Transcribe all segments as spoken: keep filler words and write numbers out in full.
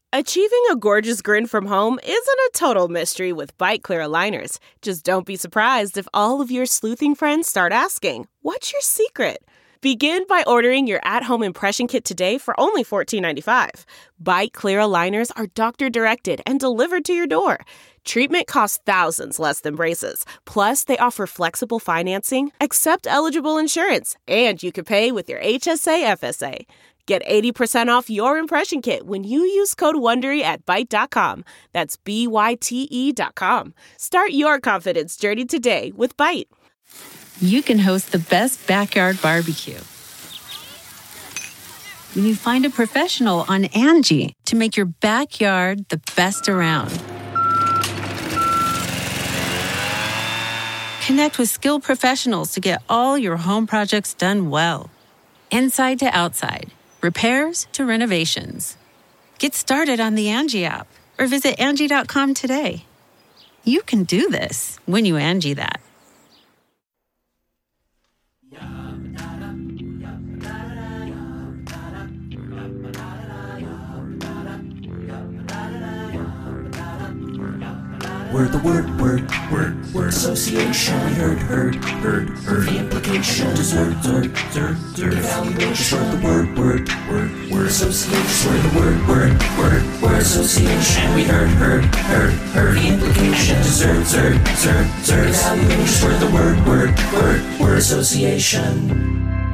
Achieving a gorgeous grin from home isn't a total mystery with Byte Clear aligners. Just don't be surprised if all of your sleuthing friends start asking, "What's your secret?" Begin by ordering your at-home impression kit today for only fourteen ninety-five. Byte Clear aligners are doctor-directed and delivered to your door. Treatment costs thousands less than braces. Plus, they offer flexible financing, accept eligible insurance, and you can pay with your H S A F S A. Get eighty percent off your impression kit when you use code WONDERY at byte dot com. That's B Y T E dot com. Start your confidence journey today with Byte. You can host the best backyard barbecue when you find a professional on Angie to make your backyard the best around. Connect with skilled professionals to get all your home projects done well. Inside to outside, repairs to renovations. Get started on the Angie app or visit Angie dot com today. You can do this when you Angie that. Word, the word, word, word, word association. We heard, heard, heard, heard the implication. Dessert, dessert, dessert, dessert. Evaluation. Word, the word, word, word, word association. Word, the word, word, word, word association. We heard, heard, heard, heard the implication. Dessert, dessert, dessert, dessert. Evaluation. Word, the word, word, word, word association.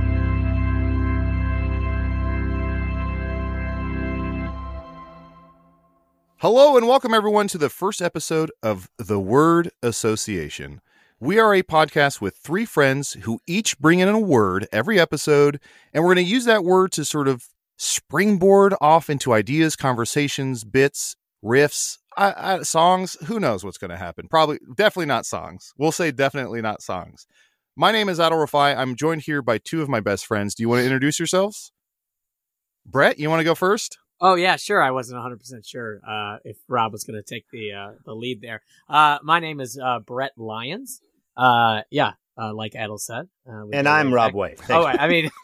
Hello and welcome everyone to the first episode of The Word Association. We are a podcast with three friends who each bring in a word every episode, and we're going to use that word to sort of springboard off into ideas, conversations, bits, riffs, uh, uh, songs. Who knows what's going to happen? Probably, definitely not songs. We'll say definitely not songs. My name is Adil Rafai. I'm joined here by two of my best friends. Do you want to introduce yourselves? Brett, you want to go first? Oh, yeah, sure. I wasn't one hundred percent sure uh, if Rob was going to take the uh, the lead there. Uh, my name is uh, Brett Lyons. Uh, yeah, uh, like Adel said. Uh, and I'm Rob White. Thank oh, I mean...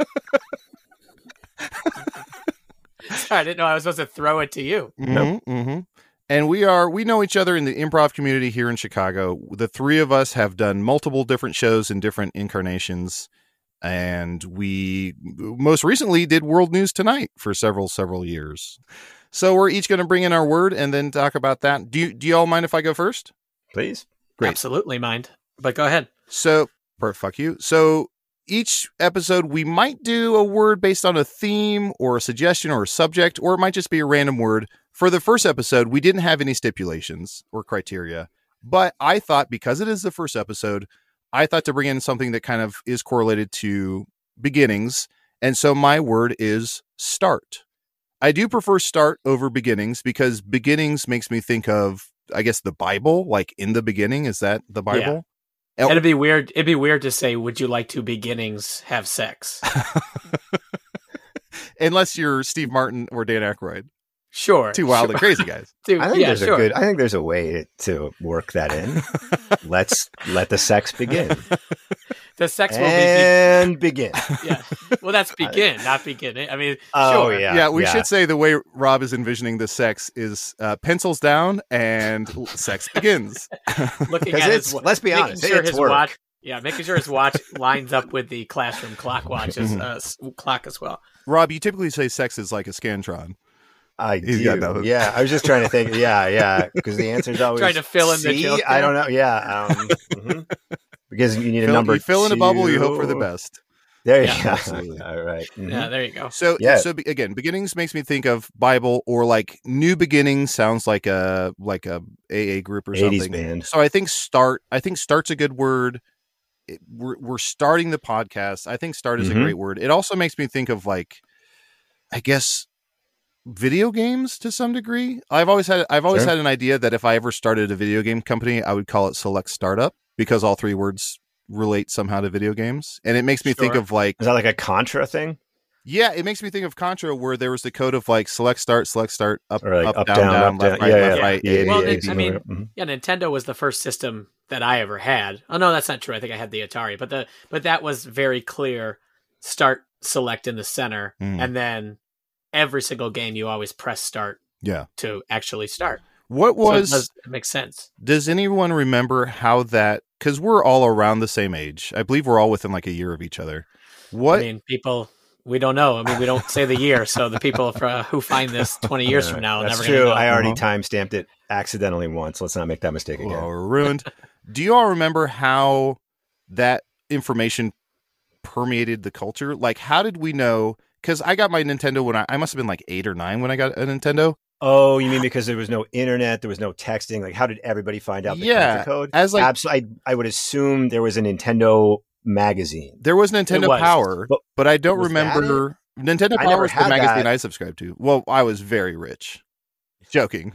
Sorry, I didn't know I was supposed to throw it to you. Mm-hmm, nope. mm-hmm. And we are, we know each other in the improv community here in Chicago. The three of us have done multiple different shows in different incarnations. And we most recently did World News Tonight for several, several years. So we're each going to bring in our word and then talk about that. Do you, do you all mind if I go first? Please. Great. Absolutely mind. But go ahead. So, per fuck you. So each episode, we might do a word based on a theme or a suggestion or a subject, or it might just be a random word. For the first episode, we didn't have any stipulations or criteria, but I thought because it is the first episode, I thought to bring in something that kind of is correlated to beginnings. And so my word is start. I do prefer start over beginnings because beginnings makes me think of, I guess, the Bible, like in the beginning. Is that the Bible? Yeah. It'd be weird. It'd be weird to say, would you like to beginnings have sex? Unless you're Steve Martin or Dan Aykroyd. Sure. Two wild sure. and crazy guys. Dude, I think yeah, there's sure. a good I think there's a way to work that in. Let's let the sex begin. The sex will and be begin. Yeah. Well, that's begin, not beginning. I mean, oh, sure. yeah. Yeah, we yeah. should say the way Rob is envisioning the sex is uh, pencils down and sex begins. Looking 'Cause at it's- his, wa- let's be making honest, sure it's his work. watch. Yeah, making sure his watch lines up with the classroom clock watch's uh, s- clock as well. Rob, you typically say sex is like a Scantron. I He's do. got nothing. Yeah, I was just trying to think. Yeah, yeah, because the answer is always Trying to fill in the C? joke I there. don't know. Yeah, um, mhm. Because you need a Fill, number. you fill in a two. bubble, you hope for the best. There you Yeah, go. absolutely. All right. Mhm. Yeah, there you go. So, Yeah. so be- again, beginnings makes me think of Bible or like new beginnings sounds like a like a A A group or eighties something. band. So I think start. I think start's a good word. It, we're we're starting the podcast. I think start is Mhm. a great word. It also makes me think of like, I guess, video games to some degree. I've always had I've always Sure. had an idea that if I ever started a video game company, I would call it Select Startup because all three words relate somehow to video games. And it makes me think Sure. of like Is that like a Contra thing? yeah, it makes me think of Contra where there was the code of like select start, select start, up, Or like up, up, down, down, down, up, left, down. right, Yeah, left, yeah. right. Yeah, A, Well, B, they- A, B. I mean, Mhm. Yeah, Nintendo was the first system that I ever had. Oh no, that's not true. I think I had the Atari, but the but that was very clear. Start, select in the center, Mm. and then every single game you always press start Yeah. to actually start. What So it, was, does, it makes sense. does anyone remember how that, because we're all around the same age. I believe we're all within like a year of each other. What? I mean, people, we don't know. I mean, we don't say the year, so the people for, uh, who find this twenty years from now are That's never true. going to know. I already Uh-huh. time-stamped it accidentally once. Let's not make that mistake again. Well, we're ruined. Do you all remember how that information permeated the culture? Like, how did we know? Because I got my Nintendo when I, I must have been like eight or nine when I got a Nintendo. Oh, you mean because there was no internet, there was no texting? Like, how did everybody find out the Yeah, country code? as like- Absolutely, I, I would assume there was a Nintendo magazine. There was Nintendo was. Power, But- but I don't was that remember. Nintendo I Power never was the had magazine that. I subscribed to. Well, I was very rich. Joking.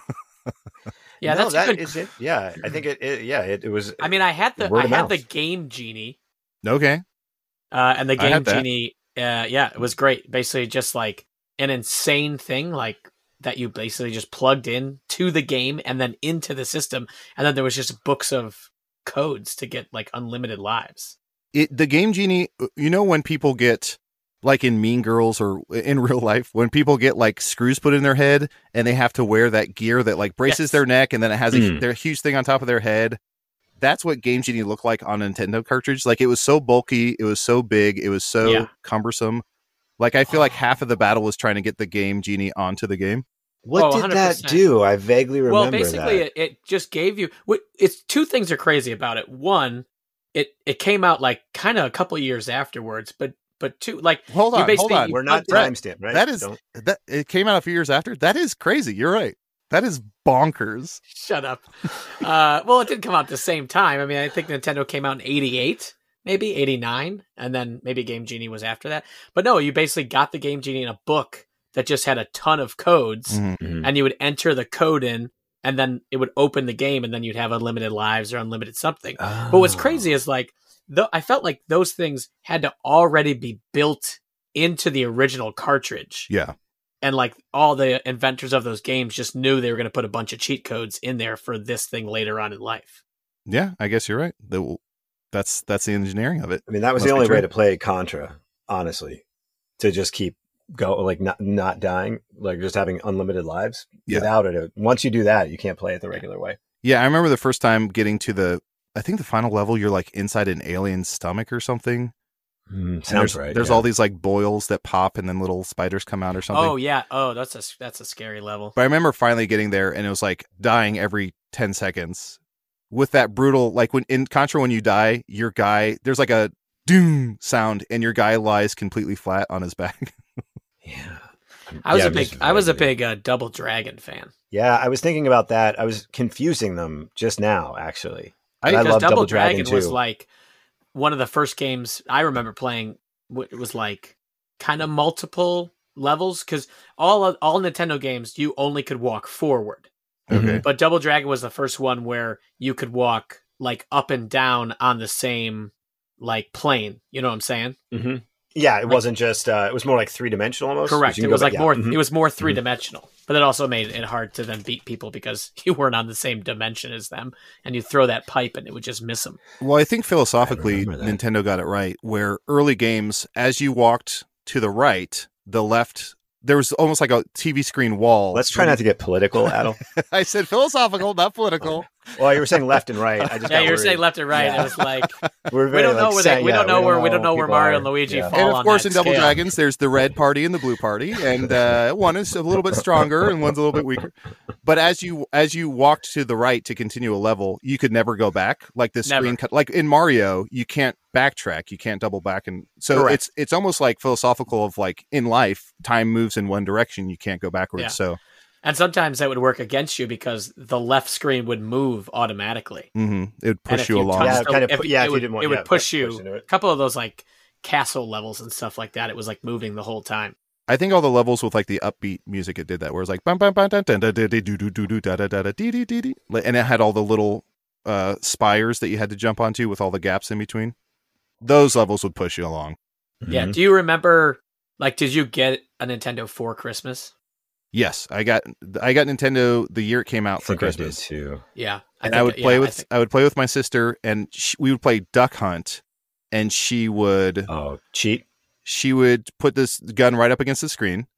Yeah, No, that's that good. is it. Yeah, I think it. it yeah, it, it was. I mean, I had the Word I of had mouth. the Game Genie, Okay. uh, and the I Game had that. Genie, uh, yeah, it was great. Basically, just like an insane thing, like that you basically just plugged in to the game and then into the system, and then there was just books of codes to get like unlimited lives. It the Game Genie. You know when people get like in Mean Girls or in real life, when people get like screws put in their head and they have to wear that gear that like braces Yes. their neck and then it has a, Mm. their huge thing on top of their head. That's what Game Genie looked like on a Nintendo cartridge. Like it was so bulky, it was so big, it was so Yeah. cumbersome. Like I feel like half of the battle was trying to get the Game Genie onto the game. What Oh, did one hundred that percent. do? I vaguely remember Well, basically, that. it, it just gave you. what- It's two things are crazy about it. One, it it came out like kind of a couple years afterwards, but but two, like Hold You on, hold basically- on. We're not Brett, timestamped, right? That is Don't- that it came out a few years after. That is crazy. You're right. That is bonkers. shut up. uh, well, it didn't come out at the same time. I mean, I think Nintendo came out in eighty-eight, maybe eighty-nine, and then maybe Game Genie was after that. But no, you basically got the Game Genie in a book that just had a ton of codes, Mhm. Mhm. and you would enter the code in, and then it would open the game, and then you'd have unlimited lives or unlimited something. But what's Oh. crazy is like, though I felt like those things had to already be built into the original cartridge, Yeah. and like all the inventors of those games just knew they were going to put a bunch of cheat codes in there for this thing later on in life. Yeah, I guess you're right. That- That's that's the engineering of it. I mean, that was Must the be only way true. to play Contra, honestly, to just keep go like not not dying, like just having unlimited lives. Yeah. Without it, once you do that, you can't play it the regular way. Yeah, I remember the first time getting to the I think the final level you're like inside an alien's stomach or something. Mm, And sounds there's, right. There's yeah. all these like boils that pop and then little spiders come out or something. Oh yeah, oh that's a that's a scary level. But I remember finally getting there and it was like dying every ten seconds with that brutal, like when in Contra, when you die, your guy, there's like a doom sound and your guy lies completely flat on his back. Yeah. I was Yeah, a big just I was a vaguely. big uh, Double Dragon fan. Yeah, I was thinking about that. I was confusing them just now, actually. I- And I Because love Double, Double Dragon, Dragon, was too. like one of the first games I remember playing. w- It was like kind of multiple levels because all of- all Nintendo games you only could walk forward, Okay. but Double Dragon was the first one where you could walk like up and down on the same like plane. You know what I'm saying? hmm Yeah, it Like- wasn't just. Uh, it was more like three dimensional almost. Correct. You It can was go like back- more. yeah, mhm. It was more three dimensional, but it also made it hard to then beat people because you weren't on the same dimension as them, and you throw that pipe and it would just miss them. Well, I think philosophically, remember that. Nintendo got it right. Where early games, as you walked to the right, the left, there was almost like a T V screen wall. Let's try not to get political, Adel. I said philosophical, not political. Well, you were saying left and right. I just Yeah, got you were worried. saying left and right. Yeah. It was like We're we very, don't know like, where set- they, we yeah, don't know where we don't know where people Mario are. and Luigi Yeah. fall And on of course, that in Double scale. Dragons, there's the red party and the blue party, and uh, one is a little bit stronger and one's a little bit weaker. But as you as you walked to the right to continue a level, you could never go back. Like the Never. screen, cut, like in Mario, you can't backtrack, you can't double back, and so Correct. it's it's almost like philosophical of like in life, time moves in one direction, you can't go backwards. Yeah. So And sometimes that would work against you because the left screen would move automatically. mhm, it would And push if you along. touched Yeah, the- kind of if- pu- yeah, it if you would, didn't want- it would yeah, push push you. into it. A couple of those like castle levels and stuff like that. It was like moving the whole time. I think all the levels with like the upbeat music it did that, where it's like bum bum bum dun dun dun dun dun doo doo doo doo da da da da dee dee dee dee, and it had all the little uh, spires that you had to jump onto with all the gaps in between. Those levels would push you along. Yeah. Mhm. Do you remember? Like, did you get a Nintendo for Christmas? Yes, I got I got Nintendo the year it came I out for think I did Christmas, too. Yeah. and think- I would yeah, play I with think- I would play with my sister, and she, we would play Duck Hunt, and she would Oh, cheat. she would put this gun right up against the screen,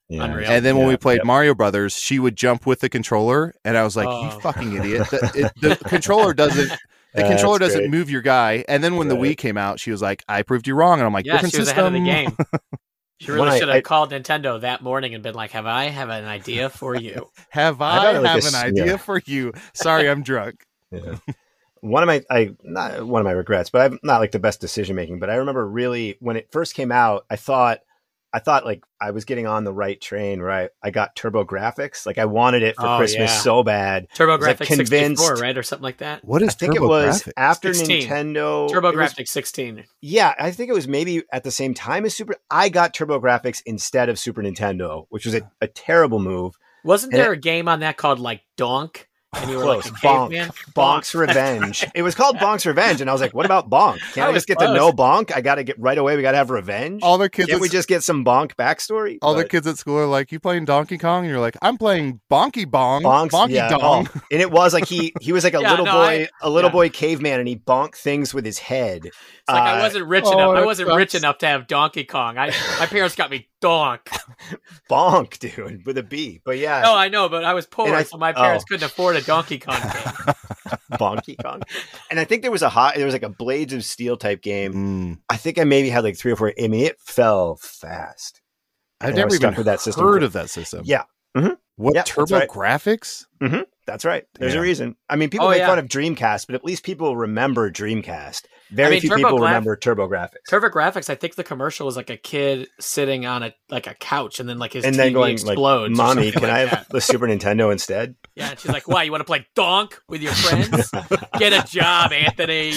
Yeah. Unreal. And then when Yeah, we played yep. Mario Brothers, she would jump with the controller, and I was like, Oh. "You fucking idiot! The, it, the controller doesn't. The That's controller doesn't great. move your guy." And then when the Right. Wii came out, she was like, "I proved you wrong," and I'm like, yeah, "Different she was system." ahead of the game. She When really I- should have I- called Nintendo that morning and been like, "Have I have an idea for you?" Have I I, got it like have this- an idea yeah. for you? Sorry, I'm drunk. Yeah. One of my, I not one of my regrets, but I'm not like the best decision making. But I remember really when it first came out, I thought, I thought like I was getting on the right train. Where I, I got Turbo Graphics, like I wanted it for Oh, Christmas yeah. so bad. Turbo I was, like, Graphics convinced- sixty-four, right, or something like that. What is I think Turbo it was Graphics? after sixteen. Nintendo. Turbo it was- Graphics sixteen. Yeah, I think it was maybe at the same time as Super. I got Turbo Graphics instead of Super Nintendo, which was a, a terrible move. Wasn't And there a game on that called like Donk? And you were Close. like a Bonk. caveman? Bonk's Revenge. It was called Bonk's Revenge, and I was like, "What about Bonk? Can't That I was just get to close. know Bonk? I got to get right away. We got to have revenge. All the kids, Can't at, we just get some Bonk backstory?" all the But kids at school are like, "You playing Donkey Kong?" And you're like, "I'm playing Bonky Bong, Bonk's, Bonky yeah, Dong." oh. And it was like he he was like a Yeah, little no, boy, I- a little yeah. boy caveman, and he bonked things with his head. It's like I Uh, wasn't rich oh, enough. I that wasn't rich sucks. enough to have Donkey Kong. I my parents got me Donk. Bonk, dude, with a B. But yeah, No, I know, but I was poor, And I- so my parents oh. couldn't afford a Donkey Kong game. Bonky Kong. And I think there was a hot, there was like a Blades of Steel type game. Mm. I think I maybe had like three or four. I mean, it fell fast. I've And I never was even stuck with that system heard for- of that system. Yeah, What Yeah, that's Turbo right. Graphics? that's right. There's Yeah. a reason. I mean, people Oh, make yeah. fun of Dreamcast, but at least people remember Dreamcast. Very I mean, few Turbo people Graph- remember Turbo Graphics. Turbo Graphics, I think the commercial was like a kid sitting on a like a couch, and then like his and T V then going explodes. like, or "Mommy, something can like I that." have the Super Nintendo instead?" Yeah, and she's like, "Why? You want to play Donk with your friends? Get a job, Anthony."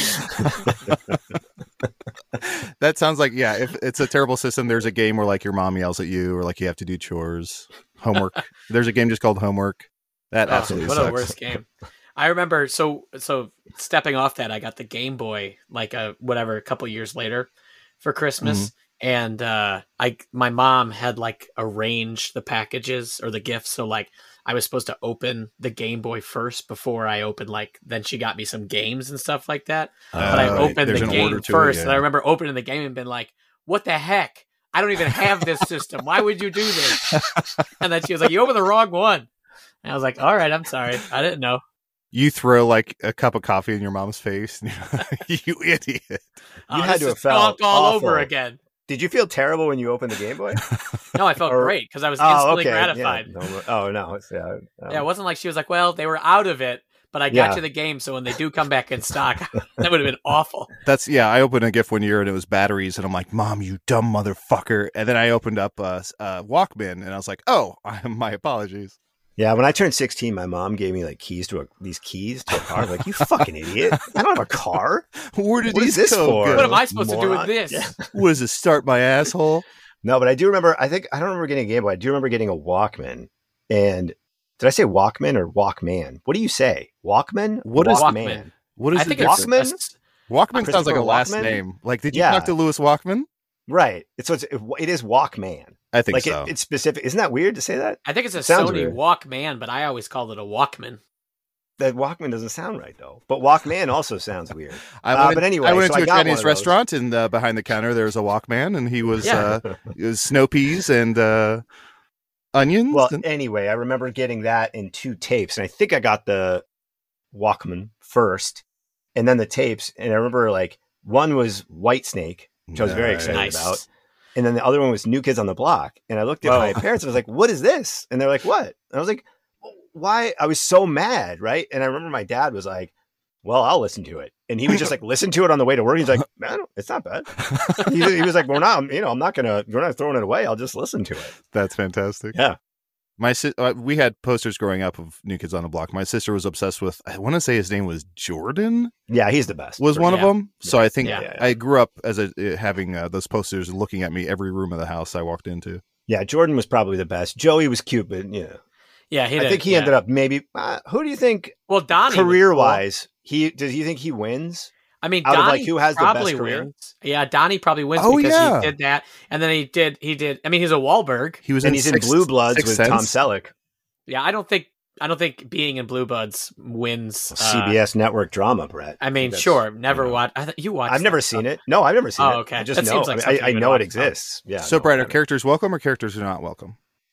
That sounds like, yeah, if it's a terrible system, there's a game where like your mom yells at you or like you have to do chores, homework. There's a game just called Homework. That Oh, absolutely what sucks. a worst game. I remember so so stepping off that, I got the Game Boy like a whatever a couple years later for Christmas, Mm-hmm. and uh, I my mom had like arranged the packages or the gifts, so like I was supposed to open the Game Boy first before I opened like then she got me some games and stuff like that. But I Uh, opened there's the an game order to it, first, yeah. and I remember opening the game and been like, "What the heck? I don't even have this system. Why would you do this?" And then she was like, "You opened the wrong one." And I was like, "All right, I'm sorry. I didn't know." You throw like a cup of coffee in your mom's face. And you're like, you idiot. You Oh, had this to have is felt Donk all awful. over again. Did you feel terrible when you opened the Game Boy? No, I felt Or- great because I was Oh, instantly okay. gratified. Yeah, no, oh no, it's, yeah, um, Yeah, it wasn't like she was like, "Well, they were out of it, but I got Yeah. you the game, so when they do come back in stock, that would have been awful." That's, yeah, I opened a gift one year and it was batteries. And I'm like, "Mom, you dumb motherfucker." And then I opened up a, a Walkman and I was like, "Oh, my apologies." yeah. When I turned sixteen, my mom gave me like keys to a, these keys to a car. I'm like, "You fucking idiot! I don't have a car. Where did What these is this go, for? go? What am I supposed to do with Moron. this? Yeah. What is this, start my asshole? No, but I do remember. I think I don't remember getting a Game Boy. I do remember getting a Walkman. And did I say Walkman or Walkman? What do you say? Walkman? What is- Walkman. What is I the think difference? it's Walkman? Walkman sounds like a Christopher last Walkman? name. Like, did you Yeah. talk to Lewis Walkman? Right. It's so it's, it is Walkman. I think Like so. it, it's specific. Isn't that weird to say that? I think it's a Sounds Sony weird. Walkman, but I always called it a Walkman. That Walkman doesn't sound right though. But Walkman also sounds weird. I Uh, went, but anyway, I went so I into got a one Chinese of those. restaurant, and uh, behind the counter there was a Walkman, and he was Yeah. uh, it was snow peas and uh, onions. Well, and- anyway, I remember getting that in two tapes, and I think I got the Walkman first, and then the tapes. And I remember like one was Whitesnake, which I was very Nice. excited Nice. about, and then the other one was New Kids on the Block. And I looked at Whoa. my parents and I was like, "What is this?" And they're like, "What?" And I was like, "Why?" I was so mad, right? And I remember my dad was like, "Well, I'll listen to it," and he would just like listen to it on the way to work. He's like, "Man, it's not bad." he, he was like, "Well, now you know, I'm not gonna, we're not throwing it away. I'll just listen to it." That's fantastic. Yeah. My si- uh, we had posters growing up of New Kids on the Block. My sister was obsessed with. I want to say his name was Jordan. Yeah, he's the best. Was one of Yeah. them. So I think Yeah. Yeah, yeah. I grew up as a uh, having uh, those posters looking at me every room of the house I walked into. Yeah, Jordan was probably the best. Joey was cute, but yeah, Yeah, he I did, think he yeah. ended up maybe. Uh, who do you think well Donnie was career cool. wise? He does you think he wins? I mean, Out of, Donnie like, who has the best probably career? wins. Yeah, Donnie probably wins Oh, because yeah. he did that, and then he did he did. I mean, he's a Wahlberg. He was And in he's in Sixth- Blue Bloods Sixth with Tom Sense. Selleck, Yeah, I don't think I don't think being in Blue Buds wins. Uh, C B S network drama. Brett. I mean, That's- sure, never you know. watched. I th- you watched. I've never that seen stuff. it. No, I've never seen Oh, it. okay. I just That know. seems like I, something mean, I, I you would know it watch, though. exists. Yeah. So, no, Brad, are I haven't. characters welcome or characters are not welcome?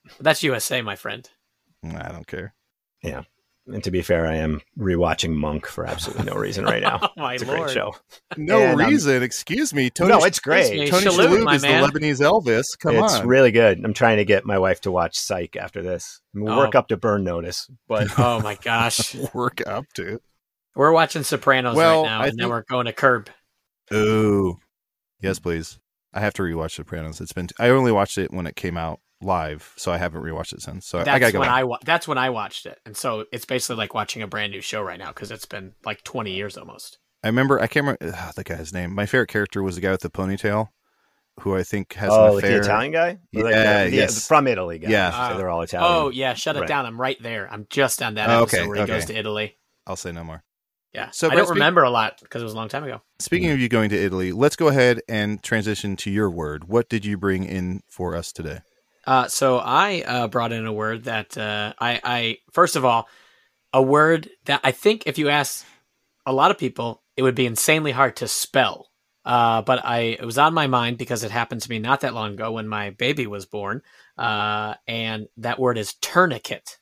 That's U S A, my friend. I don't care. Yeah. And to be fair, I am rewatching Monk for absolutely no reason right now. Oh, my It's a Lord. great show. No And, um, reason. Excuse me. Tony, no, it's great. Excuse me. Tony Shalhoub, Shalhoub my is man. the Lebanese Elvis. Come it's on. really good. I'm trying to get my wife to watch Psych after this. We'll Oh. work up to Burn Notice, but Oh, my gosh. Work up to. We're watching Sopranos Well, right now, I and then think- we're going to Curb. Ooh. Yes, please. I have to rewatch Sopranos. It's been. I only watched it when it came out live, so I haven't rewatched it since. So I That's gotta go when back. I wa- That's when I watched it, and so it's basically like watching a brand new show right now because it's been like twenty years almost. I remember. I can't remember ugh, the guy's name. My favorite character was the guy with the ponytail, who I think has oh, an like affair. the Italian guy, Yeah, like the, the- yes. from Italy guy. Yeah. So they're all Italian. Oh yeah, shut it Right. down. I'm right there. I'm just on that Oh, episode okay, where he okay. goes to Italy. I'll say no more. Yeah, So, I but don't speak- remember a lot because it was a long time ago. Speaking of you going to Italy, let's go ahead and transition to your word. What did you bring in for us today? Uh, so I uh, brought in a word that uh, I, I first of all, a word that I think if you ask a lot of people, it would be insanely hard to spell. Uh, but I it was on my mind because it happened to me not that long ago when my baby was born, uh, and that word is tourniquet.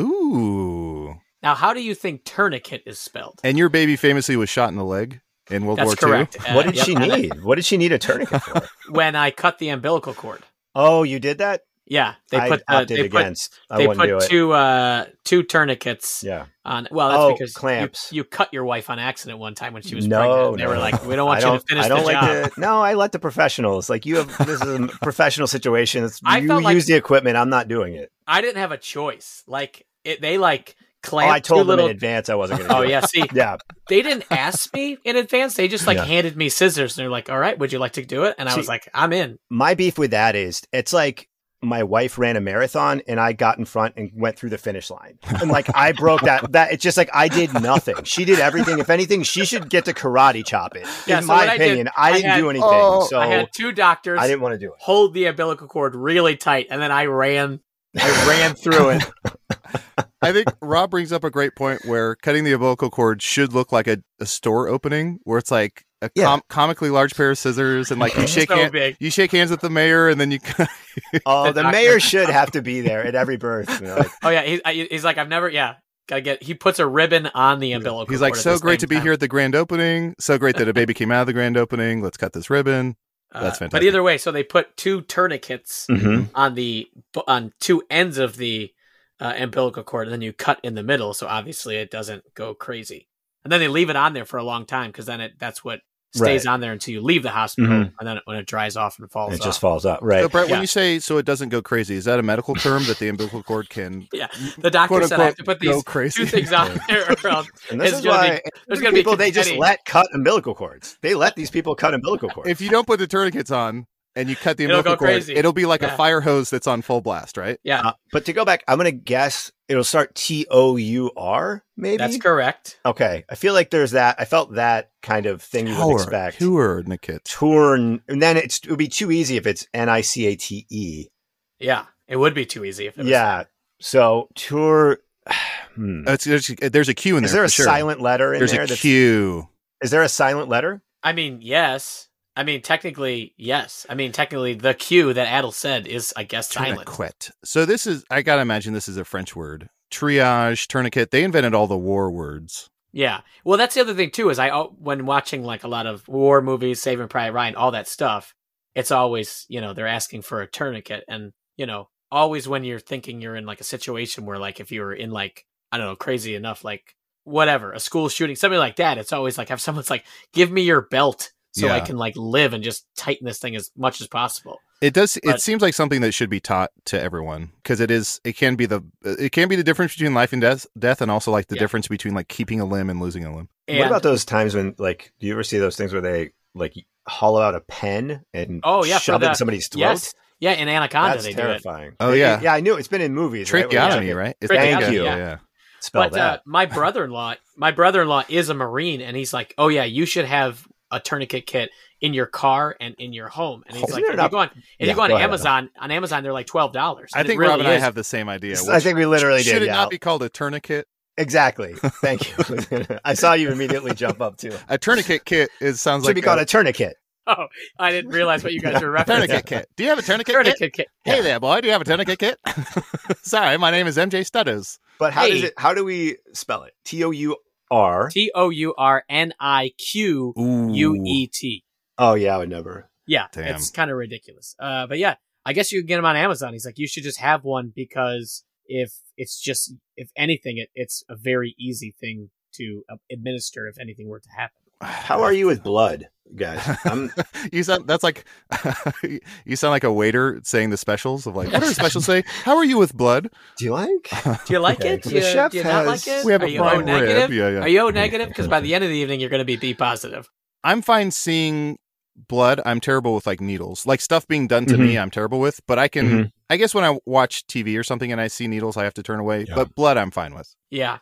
Ooh. Now, how do you think tourniquet is spelled? And your baby famously was shot in the leg in World That's War correct. Two. Uh, What did yep, she and I- need? What did she need a tourniquet for? when I cut the umbilical cord? Oh, you did that? Yeah, they I put uh, opted they put against. I they wouldn't do put it. two uh, two tourniquets Yeah. on. Well, that's Oh, because you- clamps. You, cut your wife on accident one time when she was No, pregnant. And they no, were no. like, "We don't want I you don't, to finish I don't the like job." to. No, I let the professionals. Like you have. This is a professional situation. It's, I you felt like- use the equipment. I'm not doing it. I didn't have a choice. Like it, they like Oh, clamped I told two them little. in advance I wasn't going to. Oh do yeah, It. see, Yeah. they didn't ask me in advance. They just like Yeah. handed me scissors and they're like, "All right, would you like to do it?" And I See- was like, "I'm in." My beef with that is it's like my wife ran a marathon and I got in front and went through the finish line. And like I broke that that it's just like I did nothing. She did everything. If anything, she should get to karate chop it. Yeah, in so my what I did- opinion, I, I didn't had- do anything. Oh, so I had two doctors I didn't want to do it. hold the umbilical cord really tight, and then I ran. I ran through it. I think Rob brings up a great point where cutting the umbilical cord should look like a, a store opening where it's like a Yeah. com- comically large pair of scissors and like you shake So hand- big. you shake hands with the mayor and then you Oh, The the doctor. mayor should have to be there at every birth. You know, like, Oh yeah, he, I- he's like, I've never, yeah, gotta get. He puts a ribbon on the umbilical. he's like cord at so the great same to be time. here at the grand opening, so great that a baby came out of the grand opening. Let's cut this ribbon. Uh, That's But fantastic. either way, so they put two tourniquets mhm. on the on two ends of the uh, umbilical cord, and then you cut in the middle, so obviously it doesn't go crazy. And then they leave it on there for a long time because then it that's what stays Right. on there until you leave the hospital, Mhm. and then it, when it dries off and falls It off. just falls out. Right. So Brett, Yeah. when you say so it doesn't go crazy, is that a medical term that the umbilical cord can Yeah, the doctor quote said I have to unquote put go these crazy? two things on there. Or and this it's is gonna why be- there's there's gonna be people they just confetti. let cut umbilical cords. They let these people cut umbilical cords. If you don't put the tourniquets on and you cut the It'll umbilical go cord, crazy. it'll be like Yeah. a fire hose that's on full blast, right? Yeah, Uh, but to go back, I'm going to guess it'll start T O U R, maybe? that's correct. Okay. I feel like there's that. I felt that kind of thing you would expect. Tourniquet. Torn. And then it's, it would be too easy if it's N I C A T E. Yeah, it would be too easy if it was. Yeah. So, tour. Hmm. It's, there's, there's a Q in there. Is there a for sure. silent letter in There's there? a that's- Q. Is there a silent letter? I mean, yes. I mean, technically, yes. I mean, technically, the Q that Adel said is, I guess, silent. Tourniquet. So this is, I gotta imagine this is a French word. Triage, tourniquet. They invented all the war words. Yeah. Well, that's the other thing too. Is I when watching like a lot of war movies, Saving Private Ryan, all that stuff. It's always, you know, they're asking for a tourniquet, and you know, always when you're thinking you're in like a situation where, like, if you were in like I don't know, crazy enough, like whatever, a school shooting, something like that. It's always like have someone's like, give me your belt so I Yeah. can like live and just tighten this thing as much as possible. It does. It But- seems like something that should be taught to everyone because it is. It can be the. It can be the difference between life and death. Death, and also like the Yeah. difference between like keeping a limb and losing a limb. And, What about those times when, like, do you ever see those things where they, like, hollow out a pen and Oh, yeah, for shove it the- in somebody's throat? Yes. Yeah, in Anaconda That's they terrifying. Oh, It- yeah. Yeah, I knew it. It's been in movies. right? Where you Tracheotomy, check it. right? It's Thank tracheotomy, you. Yeah. Yeah. Spell do it. But uh, that. my brother-in-law, my brother-in-law is a Marine, and he's like, "Oh yeah, you should have a tourniquet kit in your car and in your home." And he's Isn't like, there if an you up- go on, if Yeah, you go on go ahead, Amazon, on Amazon they're like twelve dollars. I think really Rob and I is. have the same idea. I which- think we literally should did. it Yeah. not be called a tourniquet? Exactly. Thank you. I saw you immediately jump up too. A tourniquet kit is sounds Should like be called a, a tourniquet. Oh, I didn't realize what you guys were referencing. Tourniquet kit. Do you have a tourniquet, Tourniquet kit? kit. Hey there, boy. Do you have a tourniquet kit? Sorry, my name is M J Stutters. But how Hey. does it? How do we spell it? T O U R. T O U R N I Q U E T. Oh yeah, I would never. Yeah, Damn. it's kind of ridiculous. Uh, but yeah, I guess you can get them on Amazon. He's like, you should just have one because if it's just, if anything, it, it's a very easy thing to uh, administer if anything were to happen. How are you with blood, guys? I'm, You sound that's like you sound like a waiter saying the specials of like, what do the specials say? How are you with blood? do you like? Do you like Okay, it? so Do the you, chef do you not has- like it? We have Are a you prime O negative? rib. Yeah, yeah. Are you O negative? Because by the end of the evening, you're going to be B positive. I'm fine seeing blood. I'm terrible with like needles, like stuff being done to Mhm. me. I'm terrible with, but I can. Mhm. I guess when I watch T V or something and I see needles, I have to turn away. Yeah. But blood, I'm fine with. Yeah,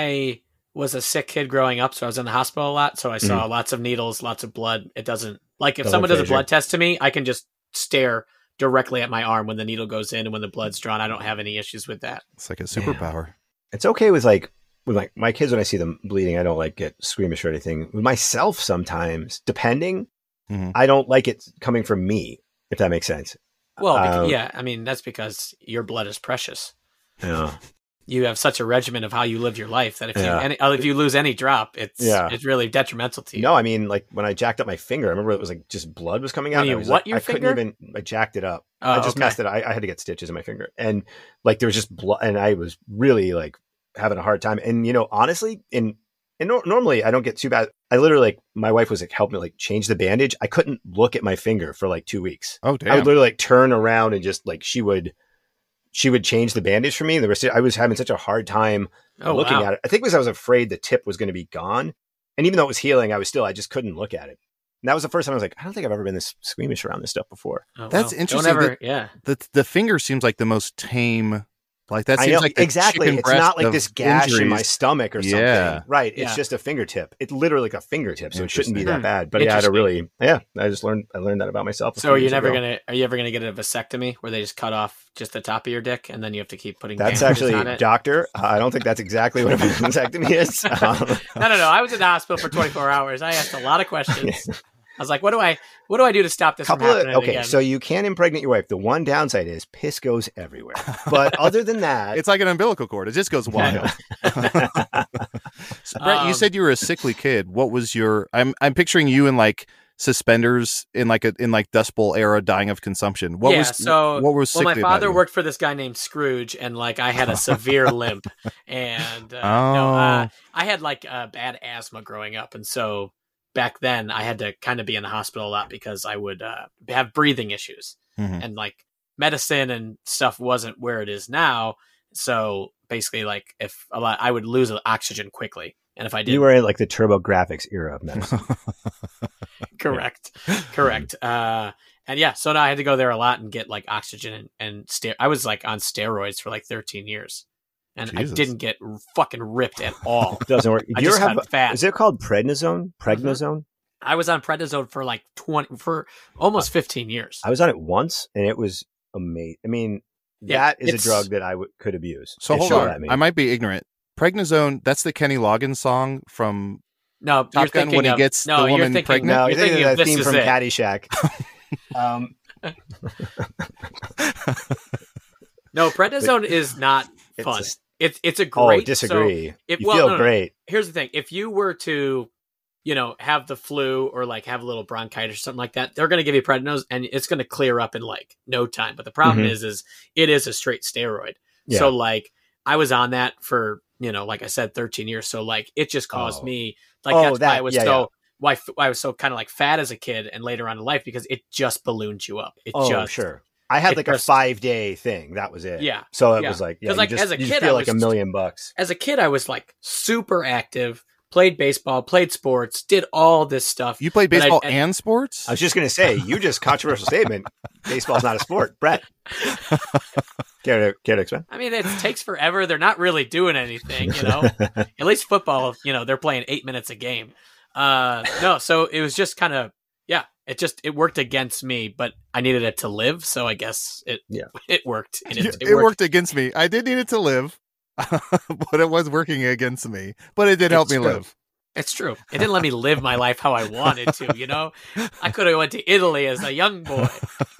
I was a sick kid growing up, so I was in the hospital a lot. So I saw lots of needles, lots of blood. It doesn't like if Doesn't someone does a phase you. blood test to me, I can just stare directly at my arm when the needle goes in and when the blood's drawn. I don't have any issues with that. It's like a superpower. It's okay with like with like my kids when I see them bleeding, I don't like get squeamish or anything. With myself, sometimes depending, Mhm. I don't like it coming from me. If that makes sense. Well, beca- Um, yeah, I mean that's because your blood is precious. Yeah. You have such a regimen of how you live your life that if Yeah. you any, uh, if you lose any drop, it's Yeah. it's really detrimental to you. No, I mean like when I jacked up my finger, I remember it was like just blood was coming out. When and you I was what like, your I finger? couldn't even. I jacked it up. Oh, I just okay. messed it. I, I had to get stitches in my finger, and like there was just blood, and I was really like having a hard time. And you know, honestly, in and no, normally I don't get too bad. I literally like my wife was like helping me like change the bandage. I couldn't look at my finger for like two weeks. Oh I damn! would literally like turn around and just like she would, she would change the bandage for me. The rest, I was having such a hard time Oh, looking wow. at it. I think because I was afraid the tip was going to be gone, and even though it was healing, I was still I just couldn't look at it. And that was the first time I was like, I don't think I've ever been this squeamish around this stuff before. Oh, That's wow. interesting Don't ever, that- yeah. the the finger seems like the most tame. Like that I seems know like the exactly. chicken It's breast not like of this gash in my injuries. stomach or something. Yeah. Right. It's Yeah. just a fingertip. It's literally like a fingertip, so it shouldn't be Interesting. that bad. But yeah, I had to Interesting. really, yeah. I just learned. I learned that about myself. a So few are you years never ago. gonna? Are you ever gonna get a vasectomy where they just cut off just the top of your dick and then you have to keep putting? That's bandages actually, on it? doctor. Uh, I don't think that's exactly what a vasectomy is. Um, No, no, no. I was in the hospital for twenty-four hours. I asked a lot of questions. I was like, "What do I? What do I do to stop this from couple of, happening okay, again?" so you can impregnate your wife. The one downside is piss goes everywhere. But other than that, It's like an umbilical cord. It just goes wild. So, Brett, you Um, said you were a sickly kid. What was your? I'm I'm picturing you in like suspenders in like a in like Dust Bowl era, dying of consumption. What yeah, was so what was well, sickly my about father you? worked for this guy named Scrooge, and like I had a severe limp, and uh, Oh. no, uh, I had like uh, bad asthma growing up, and so back then I had to kind of be in the hospital a lot because I would uh, have breathing issues, Mhm. and like medicine and stuff wasn't where it is now. So basically, like if a lot, I would lose oxygen quickly, and if I did, you were in like the Turbo Graphics era of medicine. correct, correct. Uh, and yeah, so now I had to go there a lot and get like oxygen and, and ster- I was like on steroids for like thirteen years, and Jesus. I didn't get r- fucking ripped at all. Doesn't work. I Do you just ever have? got fat. Is it called prednisone? Prednisone? I was on prednisone for like twenty for almost fifteen years. I was on it once, and it was amazing. I mean, Yeah, that is a it's- drug that I w- could abuse. So It hold showed on, at me. I might be ignorant. Prednisone, that's the Kenny Loggins song from No, Top you're Gun thinking when he of, gets no, the you're woman thinking, pregnant? No, You're you're thinking thinking of of that This theme Is from It. Caddyshack. um, No, prednisone is not it's fun. just- It's it's a oh, great. disagree. So if, you well, feel no, no, great. here's the thing: if you were to, you know, have the flu or like have a little bronchitis or something like that, they're going to give you prednisone and it's going to clear up in like no time. But the problem Mhm. is, is it is a straight steroid. Yeah. So like I was on that for you know, like I said, thirteen years. So like it just caused Oh. me like Oh, that's why that- I was yeah, so yeah. why f- why I was so kind of like fat as a kid and later on in life because it just balloons you up. It Oh, just sure. I had it like a just- five day thing. That was it. Yeah. So it Yeah. was like, yeah, 'Cause, you like, just, as a you just kid, feel I like a was- million bucks. as a kid, I was like super active, played baseball, played sports, did all this stuff. You played But I- baseball I- and sports? I was just going to say, you just controversial statement. Baseball's not a sport. Brett. Care to, care to expand? I mean, it takes forever. They're not really doing anything, you know. At least football, you know, they're playing eight minutes a game. Uh, no, so it was just kind of, yeah, it just it worked against me, but I needed it to live, so I guess it Yeah. it worked. And it, it, it worked against me. I did need it to live, but it was working against me. But it did help It's me true. live. It's true. It didn't let me live my life how I wanted to, you know? I could have went to Italy as a young boy.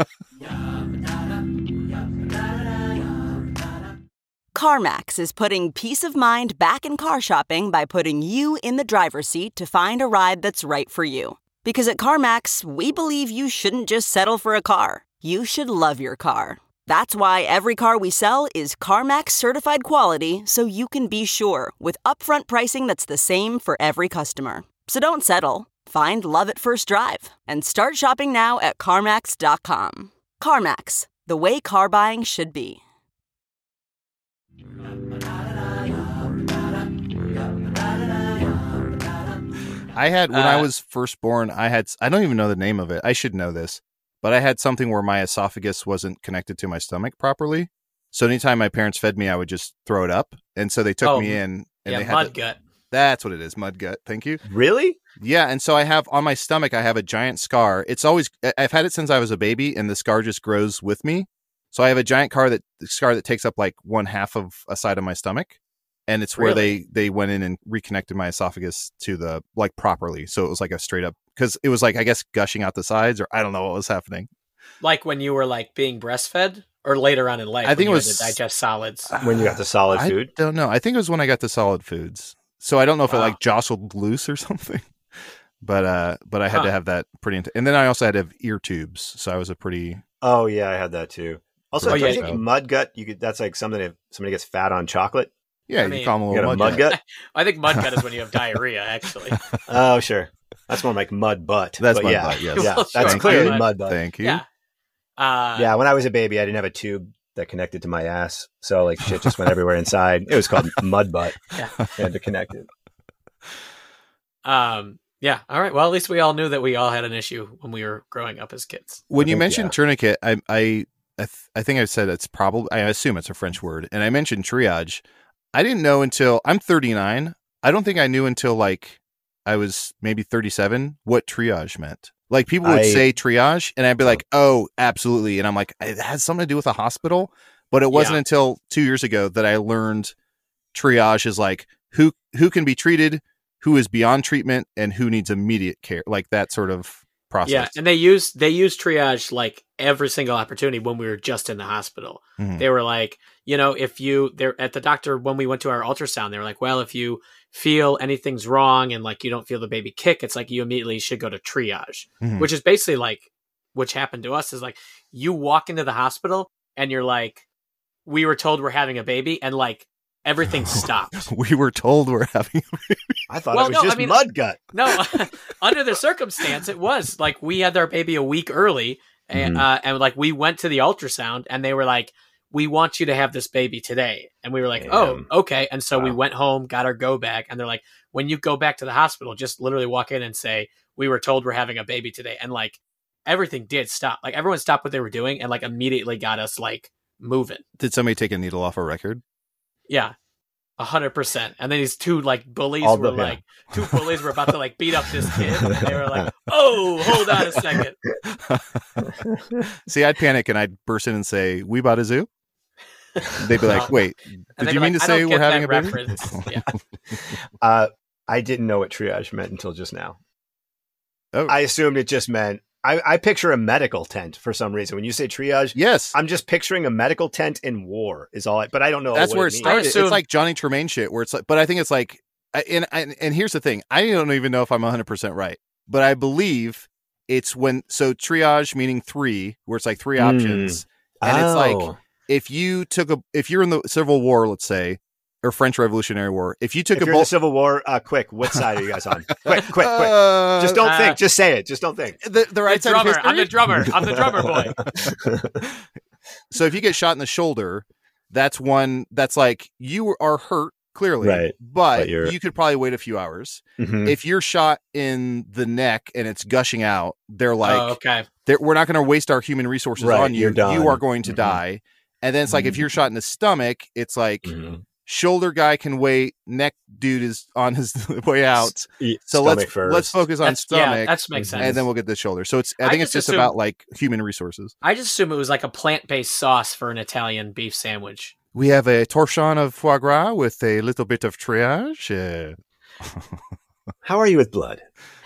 CarMax is putting peace of mind back in car shopping by putting you in the driver's seat to find a ride that's right for you. Because at CarMax, we believe you shouldn't just settle for a car. You should love your car. That's why every car we sell is CarMax certified quality, so you can be sure with upfront pricing that's the same for every customer. So don't settle. Find love at first drive and start shopping now at CarMax dot com. CarMax, the way car buying should be. I had, when Uh, I was first born, I had, I don't even know the name of it. I should know this, but I had something where my esophagus wasn't connected to my stomach properly. So anytime my parents fed me, I would just throw it up. And so they took Oh, me in and yeah, they had mud to- gut. That's what it is. Mud gut. Thank you. Really? Yeah. And so I have on my stomach, I have a giant scar. It's always, I- I've had it since I was a baby and the scar just grows with me. So I have a giant car that scar that takes up like one half of a side of my stomach. And it's where Really? they, they went in and reconnected my esophagus to the, like properly. So it was like a straight up, because it was like, I guess, gushing out the sides, or I don't know what was happening. Like when you were like being breastfed or later on in life. I think when it you was- had to digest solids. When you got the solid I food? don't know. I think it was when I got to solid foods. So I don't know if it Wow. like jostled loose or something. But uh, but I had Huh. to have that pretty, int- and then I also had to have ear tubes. So I was a pretty. Oh, yeah, I had that too. Also, Oh, I yeah. think mud gut, you could, that's like something if somebody gets fat on chocolate. Yeah, I you mean, call them a You little got a mud mud gut. gut? I think mud gut is when you have diarrhea, actually. Oh, sure. That's more like mud butt. That's but mud yeah. butt, yes. Yeah, Well, that's sure, clearly mud mud butt. Thank you. Yeah. Uh, Yeah, when I was a baby, I didn't have a tube that connected to my ass. So, like, shit just went everywhere inside. It was called mud butt. Yeah. I had to connect it. Um, yeah. All right. Well, at least we all knew that we all had an issue when we were growing up as kids. When I you think, mentioned yeah. tourniquet, I I I, th- I think I said it's probably. I assume it's a French word, and I mentioned triage. I didn't know until I'm thirty-nine. I don't think I knew until like I was maybe thirty-seven what triage meant. Like people would I- say triage, and I'd be like, "Oh, absolutely," and I'm like, "It has something to do with a hospital." But it wasn't Yeah. until two years ago that I learned triage is like who who can be treated, who is beyond treatment, and who needs immediate care, like that sort of process. Yeah, and they use they use triage like every single opportunity when we were just in the hospital. Mhm. They were like, you know, if you they're at the doctor when we went to our ultrasound, they were like, well, if you feel anything's wrong and like you don't feel the baby kick, it's like you immediately should go to triage, Mhm. which is basically like which happened to us is like you walk into the hospital and you're like, we were told we're having a baby, and like everything stopped. We were told we're having. I thought Well, it was no, I just mean- mud gut. No, under the circumstance, it was like we had our baby a week early, and Mhm. uh, and like we went to the ultrasound, and they were like, "We want you to have this baby today," and we were like, "Oh, Damn. okay." And so we Wow. went home, got our go bag, and they're like, "When you go back to the hospital, just literally walk in and say we were told we're having a baby today," and like everything did stop. Like everyone stopped what they were doing, and like immediately got us like moving. Did somebody take a needle off a record? Yeah. A hundred percent. And then these two like bullies All were the- yeah. like two bullies were about to like beat up this kid. And they were like, oh, hold on a second. See, I'd panic and I'd burst in and say, "We bought a zoo." They'd be like, No. "Wait, And did they'd you be mean like, to "I say don't we're get having a that baby?" reference." Yeah. Uh, I didn't know what triage meant until just now. Oh, I assumed it just meant, I, I picture a medical tent for some reason. When you say triage, yes. I'm just picturing a medical tent in war is all I, but I don't know. That's what where it it means. started. assume- It's like Johnny Tremaine shit, where it's like, but I think it's like, I- and and, and here's the thing: I don't even know if I'm one hundred percent right, but I believe it's when so triage meaning three, where it's like three Mm. options, and it's like Oh. if you took a if you're in the Civil War, let's say, or French Revolutionary War, if you took if a you're in the bolt, Civil War, uh, quick, what side are you guys on? quick, quick, quick. Uh, Just don't uh, think. Just say it. Just don't think. the, the right The side of drummer. I'm the history. drummer. I'm the drummer boy. So if you get shot in the shoulder, that's one that's like you are hurt clearly, Right. but, But you're- you could probably wait a few hours. Mhm. If you're shot in the neck and it's gushing out, they're like, oh, okay. they're, we're not going to waste our human resources Right, on you. you're done. You are going to Mhm. die. And then it's like, if you're shot in the stomach, it's like Mhm. shoulder guy can wait. Neck dude is on his way out. Eat So stomach let's, first. let's focus on That's, yeah, stomach that makes sense. and then we'll get the shoulder. So it's, I I think it's just just assume- about like human resources. I just assume it was like a plant-based sauce for an Italian beef sandwich. We have a torchon of foie gras with a little bit of triage. Uh, How are you with blood?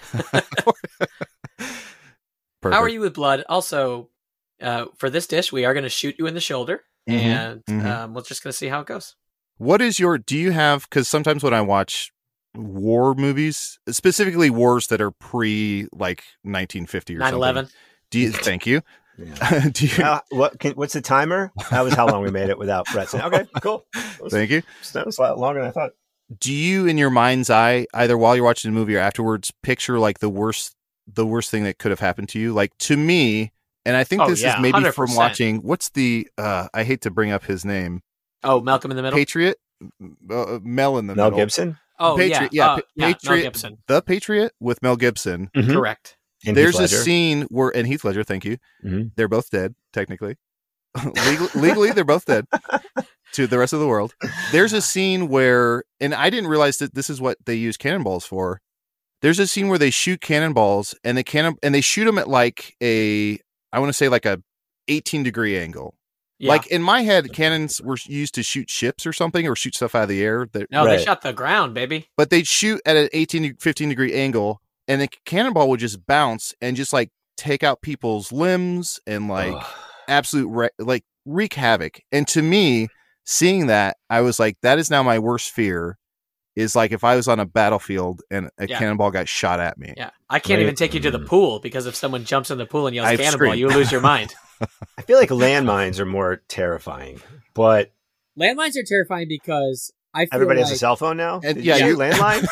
Perfect. How are you with blood? Also, uh, for this dish, we are going to shoot you in the shoulder, Mhm, and mhm. Um, we're just going to see how it goes. What is your, do you have, because sometimes when I watch war movies, specifically wars that are pre like nineteen fifty or nine eleven. something, do you, thank you. Yeah. do you, Uh, what? Can, what's the timer? That was how long we made it without Brett saying, okay, cool. That was, thank you. that was a lot longer than I thought. Do you, in your mind's eye, either while you're watching the movie or afterwards, picture like the worst, the worst thing that could have happened to you? Like to me, and I think Oh, this yeah, is maybe one hundred from percent. watching, what's the, uh, I hate to bring up his name, Oh, Malcolm in the Middle. Patriot, uh, Mel in the Mel middle. Gibson? oh, Patriot, yeah, yeah, uh, Pa- yeah, Mel Patriot, Gibson. The Patriot with Mel Gibson. Mhm. Correct. And There's Heath a Ledger. scene where, and Heath Ledger, thank you. Mhm. They're both dead, technically. Legal, legally, they're both dead to the rest of the world. There's a scene where, and I didn't realize that this is what they use cannonballs for. There's a scene where they shoot cannonballs, and they cannon, and they shoot them at like a, I want to say like a eighteen degree angle. Yeah. Like in my head, cannons were used to shoot ships or something, or shoot stuff out of the air. That, no, Right. they shot the ground, baby. but they'd shoot at an eighteen, fifteen degree angle, and the cannonball would just bounce and just like take out people's limbs and like Ugh. absolute re- like wreak havoc. And to me, seeing that, I was like, that is now my worst fear. Is like if I was on a battlefield and a Yeah. cannonball got shot at me. Yeah, I can't Right. even take you to the Mm. pool because if someone jumps in the pool and yells I'd cannonball, scream. you lose your mind. I feel like landmines are more terrifying, but Landmines are terrifying because I feel everybody like has a cell phone now. And Did yeah, you you- shoot landline?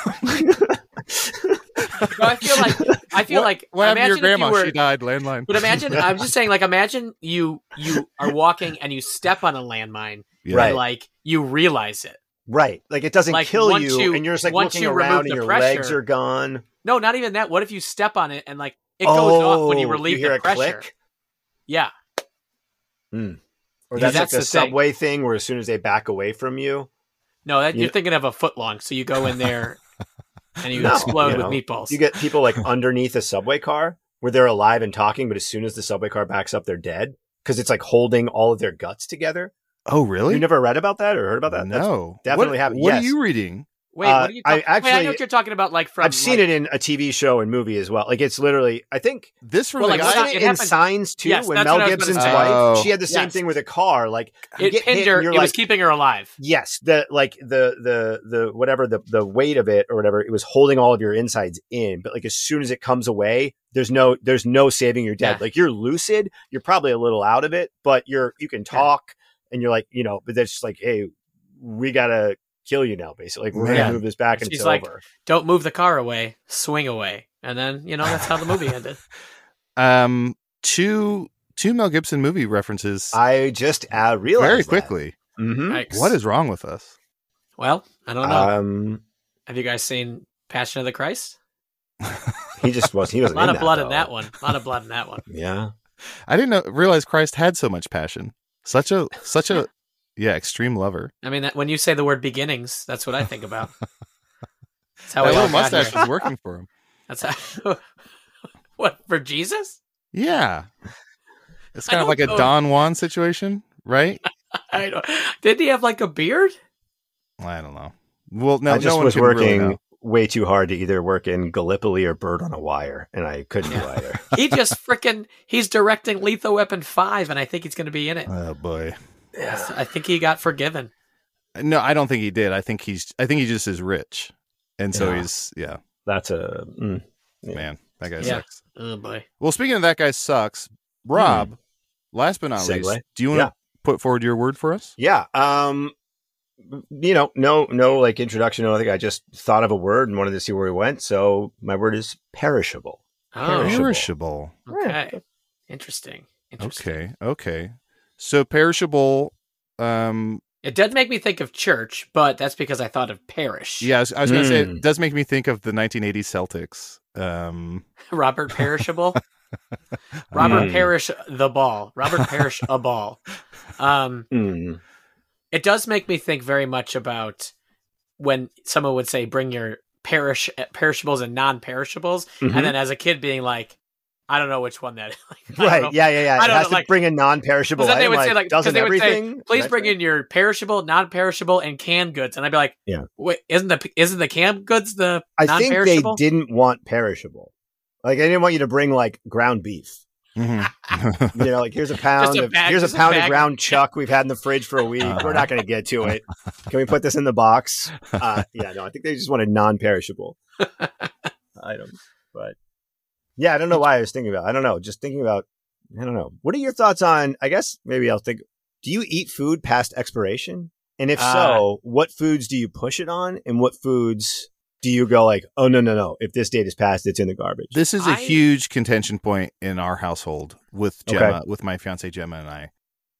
No, I feel like I feel What- like what happened to your imagine if grandma? you were, She died landline. But imagine, I'm just saying, like, imagine you you are walking and you step on a landmine, Yeah. Right. and like you realize it. Right. Like it doesn't Like, kill once you, you- and you're just like once looking you remove around the and your pressure- legs are gone. No, not even that. What if you step on it and like it goes off when you Oh, relieve hear the a pressure? click? Yeah, Hmm. Or Yeah, that's, that's like the, the thing. subway thing where as soon as they back away from you, no, that, You- you're thinking of a foot long. So you go in there and you No, explode you with know, meatballs. you get people like underneath a subway car where they're alive and talking, but as soon as the subway car backs up, they're dead because it's like holding all of their guts together. Oh, really? You never read about that or heard about that? That's- No. definitely what, happened. What Yes. are you reading? Wait, uh, what are you I talking? Wait, I actually- know what you're talking about. Like from I've seen like, it in a T V show and movie as well. Like it's literally, I think This from Well, the like, I've it's guy? not- seen it it in happened- Signs too, Yes, when that's Mel what I was gonna Gibson's say. wife, Oh. she had the same Yes. thing with a car. Like you It get pinned hit her. and you're It was like, keeping her alive. yes, the like the the the whatever the the weight of it or whatever, it was holding all of your insides in. But like as soon as it comes away, there's no there's no saving your dead. Yeah. Like you're lucid, you're probably a little out of it, but you're you can talk and you're like, you know, but that's just like, hey, we gotta kill you now, basically. Like we're Man. gonna move this back and She's it's like- over. Don't move the car away. Swing away, and then you know that's how the movie ended. Um, two two Mel Gibson movie references I just uh, realized very that. quickly. Mhm. Yikes. What is wrong with us? Well, I don't know. Um, Have you guys seen Passion of the Christ? he just was. He A wasn't. lot in of blood that, in though. that one. A lot of blood in that one. Yeah. I didn't know, realize Christ had so much passion. Such a such a yeah, extreme lover. I mean, that, when you say the word beginnings, that's what I think about. That's how That we all little got mustache here. was working for him. That's how. What for Jesus? Yeah. It's I kind of don't like a know. Don Juan situation, right? I don't. Did he have like a beard? I don't know. Well, no, I just no one was can really working know. way too hard to either work in Gallipoli or Bird on a Wire, and I couldn't do either. He just freaking. He's directing Lethal Weapon five, and I think he's going to be in it. Oh boy. I think he got forgiven. No, I don't think he did. I think he's. I think he just is rich, and so Yeah. he's. Yeah, That's a mm, yeah. man, that guy Yeah. sucks. Oh boy. Well, speaking of that guy sucks, Rob. Last but not Segue. least, do you want to Yeah. put forward your word for us? yeah. Um, you know, no, no, like introduction. No, I think I just thought of a word and wanted to see where we went. So my word is perishable. Oh, Perishable. Perishable. okay. Interesting. Interesting. Okay. Okay. So perishable. Um. It did make me think of church, but that's because I thought of parish. Yeah, I was, I was going to say Mm. it does make me think of the nineteen eighties Celtics. Um. Robert Perishable. Robert Mm. Parrish the ball. Robert Parrish a ball. Um, Mm. it does make me think very much about when someone would say, "Bring your perish perishables and non-perishables," Mhm. and then as a kid being like, I don't know which one that is. Like, Right. know. Yeah, yeah, yeah. I It don't has know, to like- bring a non-perishable Because then they item. would Like, say, like, because doesn't they would say, everything? please That's bring right. in your perishable, non-perishable, and canned goods. And I'd be like, Yeah. wait, isn't the isn't the canned goods the I think they non-perishable? didn't want perishable. Like, they didn't want you to bring, like, ground beef. Mhm. You know, like, here's a pound a of bag- here's a just a pound of bag. ground chuck we've had in the fridge for a week. Uh-huh. We're not going to get to it. Can we put this in the box? Uh, yeah, no, I think they just wanted non-perishable items. But yeah, I don't know why I was thinking about. I don't know. Just thinking about. I don't know. What are your thoughts on? I guess maybe I'll think. Do you eat food past expiration? And if Uh, so, what foods do you push it on, and what foods do you go like, oh no no no? If this date is passed, it's in the garbage. This is a I- huge contention point in our household with Okay. Gemma, with my fiance Gemma and I.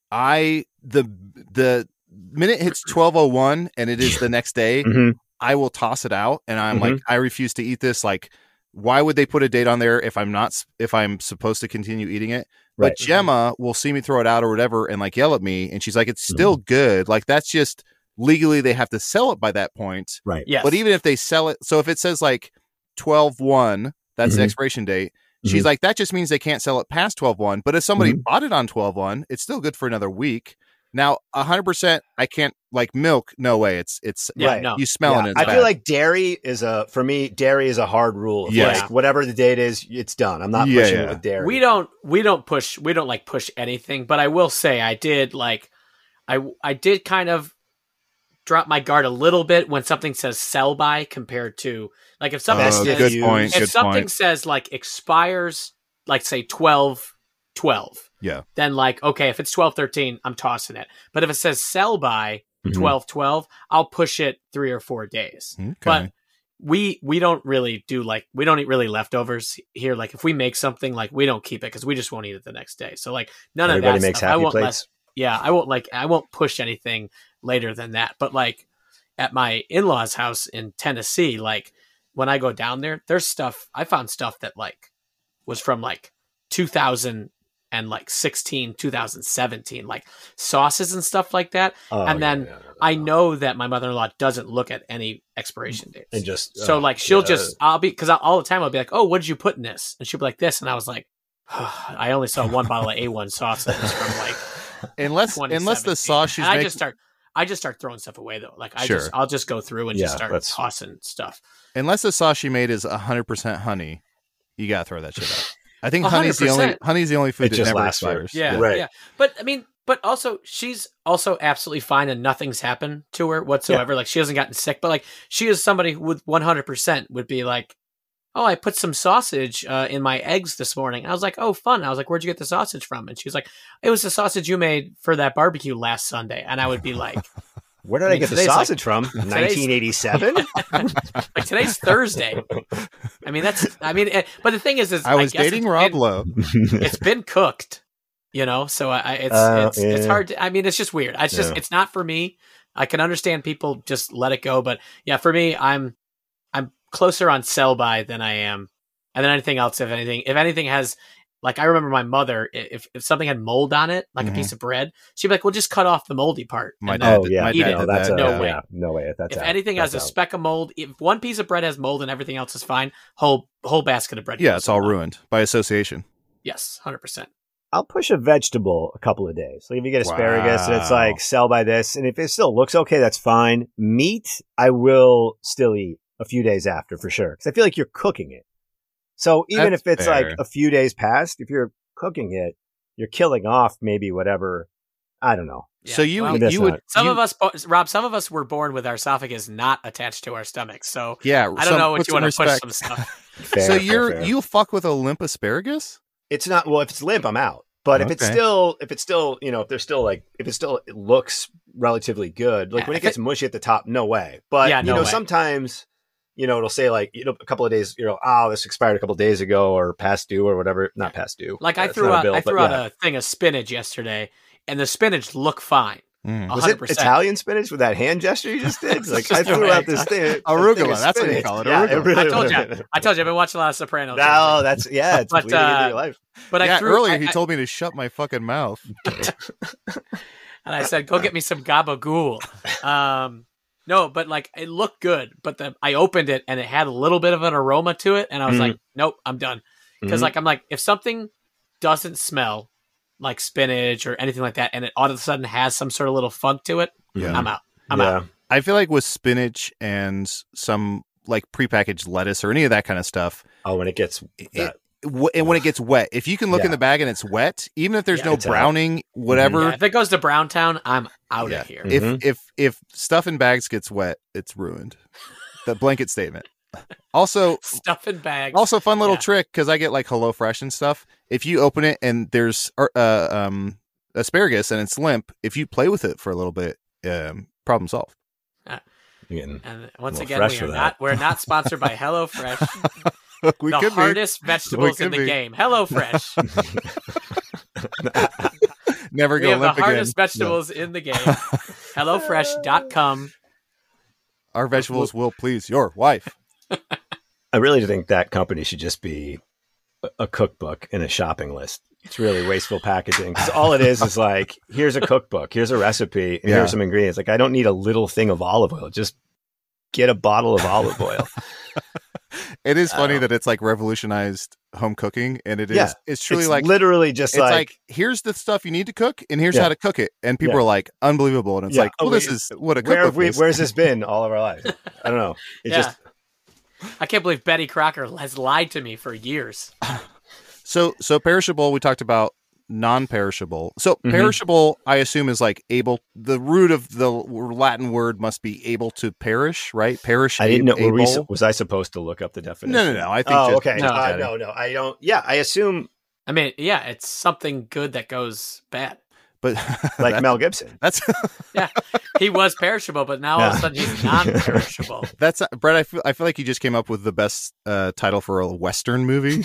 I the the minute hits twelve oh one and it is the next day, Mhm. I will toss it out and I'm Mhm. like, I refuse to eat this. Like, why would they put a date on there if I'm not s- if I'm supposed to continue eating it? Right. But Gemma will see me throw it out or whatever and like yell at me, and she's like, it's still good. Like, that's just legally they have to sell it by that point. Right. Yes. But even if they sell it, so if it says like twelve one, that's the Mhm. expiration date. She's like, that just means they can't sell it past twelve one. But if somebody Mhm. bought it on twelve one, it's still good for another week. Now, one hundred percent, I can't, like milk, no way. It's, it's, Yeah, Right. no. you smell Yeah, it. And it's I bad. feel like dairy is a for me. Dairy is a hard rule. It's Yes. like, whatever the date is, it's done. I'm not Yeah, pushing yeah. it with dairy. We don't we don't push we don't like push anything, but I will say I did like I I did kind of drop my guard a little bit when something says sell by compared to like if something Oh, Best says, good use. point. if Good something point. says like expires like say twelve twelve, Yeah. then like okay, if it's twelve thirteen, I'm tossing it. But if it says sell by Mhm. twelve twelve, I'll push it three or four days. Okay. But we we don't really do like we don't eat really leftovers here. Like if we make something, like we don't keep it because we just won't eat it the next day. So like none Everybody of that makes stuff. I happy won't let- plates. yeah, I won't like I won't push anything later than that. But like at my in-laws' house in Tennessee, like when I go down there, there's stuff I found stuff that like was from like two thousand and like sixteen, two thousand seventeen, like sauces and stuff like that. Oh, and yeah, then yeah, yeah. I know that my mother-in-law doesn't look at any expiration dates. and just So oh, like she'll yeah. just I'll be because all the time I'll be like, oh, what did you put in this? And she'll be like this, and I was like, I only saw one bottle of A one sauce that was from like unless, unless the twenty seventeen. sauce she's And I making, just start I just start throwing stuff away though. Like I Sure. just I'll just go through and Yeah, just start that's- tossing stuff. unless the sauce she made is one hundred percent honey, you gotta throw that shit out. I think one hundred honey's the only percent. honey's the only food It that just never lasts forever. expires. Yeah, Right. yeah. But I mean, but also she's also absolutely fine and nothing's happened to her whatsoever. Like she hasn't gotten sick, but like she is somebody who would one hundred percent would be like, oh, I put some sausage uh, in my eggs this morning. I was like, oh, fun. I was like, where'd you get the sausage from? And she was like, it was the sausage you made for that barbecue last Sunday. And I would be like, Where did I, I mean, get the today's like- sausage from? nineteen eighty-seven. like today's Thursday. I mean, that's, I mean, it, but the thing is, is I was guess dating it's Rob been- Lowe. It's been cooked, you know, so I, I- it's, Uh, it's, it's yeah. hard to, I mean, it's just weird. It's just, Yeah. it's not for me. I can understand people just let it go, but yeah, for me, I'm, I'm closer on sell by than I am. And then anything else, if anything, if anything has, like, I remember my mother, i- if, if something had mold on it, like Mhm. a piece of bread, she'd be like, well, just cut off the moldy part. My and dad then Oh did- yeah, my eat dad it. no, did that's that. a, No way. yeah, no way. That's if out. anything has That's a out. speck of mold, if one piece of bread has mold and everything else is fine, whole whole basket of bread. Yeah, goes it's all in the- ruined by association. Yes, hundred percent. I'll push a vegetable a couple of days. Like if you get asparagus and it's like Wow. sell by this, and if it still looks okay, that's fine. Meat, I will still eat a few days after for sure because I feel like you're cooking it. So even That's if it's fair. like a few days past, if you're cooking it, you're killing off maybe whatever. I don't know. So you well, that's you would not- some you- of us, bo- Rob, some of us were born with our esophagus not attached to our stomachs. So yeah. I don't some- know put what you some want to push respect. some stuff. Fair, So fair, you're fair. you fuck with a limp asparagus? It's not well. If it's limp, I'm out. But if it's Okay. still, if it's still, you know, if there's still like, if it still it looks relatively good, like Yeah, when it if gets mushy at the top, no way. But Yeah, you no know, way. sometimes, you know, it'll say like, you know, a couple of days, you know, oh, this expired a couple of days ago or past due or whatever. Not past due. Like I It's threw not a out, bill, I but threw out yeah. a thing of spinach yesterday, and the spinach looked fine. Mm. A Was hundred it percent. Italian spinach with that hand gesture you just did? Like I Just threw a out this thing. a thing Arugula, of that's what you spinach. call it, Yeah, arugula. really I told was. you, I told you, I've been watching a lot of Sopranos. No, that's yeah. It's But, bleeding into uh, your life. but yeah, I threw earlier I, he I- told me to shut my fucking mouth. and I said, "Go get me some gabagool." Um, no, but like it looked good, but the I opened it and it had a little bit of an aroma to it, and I was Mhm. like, "Nope, I'm done." because Mhm. like I'm like if something doesn't smell like spinach or anything like that, and it all of a sudden has some sort of little funk to it, Yeah. I'm out. I'm yeah. out. I feel like with spinach and some like prepackaged lettuce or any of that kind of stuff, Oh, when it gets it, that, w- and when it gets wet, if you can look in Yeah. the bag and it's wet, even if there's Yeah, no it's out. browning, whatever. Yeah, if it goes to Browntown, I'm out Yeah. of here. If Mhm. if if stuff in bags gets wet, it's ruined. The blanket statement. Also, Stuff in bags. also fun little Yeah. trick because I get like HelloFresh and stuff. If you open it and there's uh, um asparagus and it's limp, if you play with it for a little bit, um, problem solved. you're getting- And once Well, again, fresh we for are that. not we're not sponsored by HelloFresh, we the could hardest vegetables could in the be. game. HelloFresh, be. Never we go have the limp again. hardest vegetables in the game. HelloFresh dot com. Our vegetables will please your wife. I really think that company should just be a- a cookbook and a shopping list. It's really wasteful packaging because all it is is like, here's a cookbook, here's a recipe, and Yeah. here's some ingredients. Like, I don't need a little thing of olive oil. Just get a bottle of olive oil. It is funny Oh. that it's like revolutionized home cooking, and it is. Yeah. It's truly It's like literally just it's like, like, here's the stuff you need to cook, and here's Yeah. how to cook it, and people Yeah. are like, unbelievable, and it's Yeah. like, Oh, well, this wait, is what a where have cookbook we, is. where's this been all of our lives? I don't know. It Yeah. just I can't believe Betty Crocker has lied to me for years. So, so perishable. We talked about non-perishable. So Mhm. perishable, I assume, is like able. The root of the Latin word must be able to perish, right? Perish. I didn't know. Were we, able. was I supposed to look up the definition? No, no, no. I think. Oh, just, okay. No. Uh, no, no. I don't. Yeah, I assume I mean, yeah, it's something good that goes bad. but like that- Mel Gibson. That's Yeah, he was perishable, but now all of a Yeah. sudden he's non-perishable. that's Brett. I feel. I feel like you just came up with the best uh, title for a Western movie.